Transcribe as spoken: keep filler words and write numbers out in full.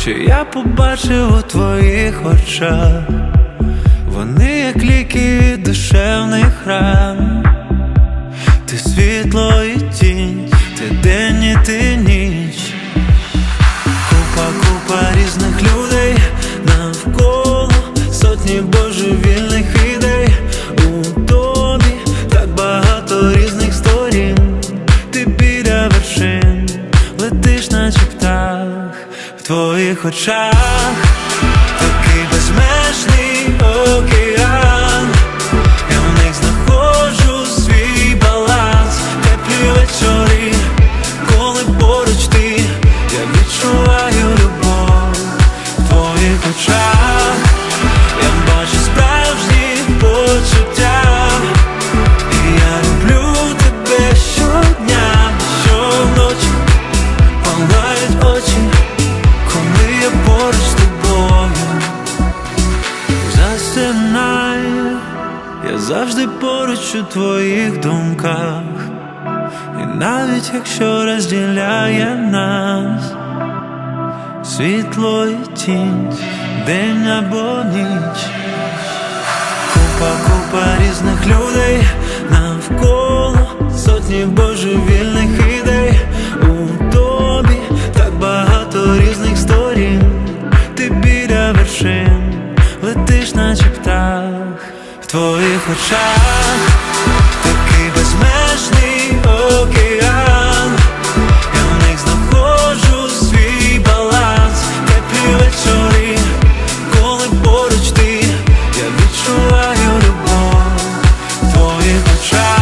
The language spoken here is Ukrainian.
що я побачив у твоїх очах. Вони як ліки від душевних ран. Ти світло і тінь, ти день і ти ніч. Купа, купа різних людей навколо, сотні божевільних ідей. У тобі так багато різних сторін. Ти біля вершин, летиш наче птах. В твоїх очах такий безмежний океан. Я в них знаходжу свій баланс. Теплі вечори, коли поруч ти, я відчуваю любов. В твоїх очах я бачу справжні почуття. І я люблю тебе щодня, щоночі палають очі, коли я поруч з тобою. Засинаю, я завжди поруч у твоїх думках. І навіть якщо розділяє нас світло і тінь, день або ніч. Купа, купа різних людей навколо, сотні божевільних ідей. У тобі так багато різних сторін. Ти біля вершин, летиш наче птах. В твоїх очах такий безмежний океан. Я в них знаходжу свій баланс. Теплі вечори, коли поруч ти, я відчуваю любов. В твоїх очах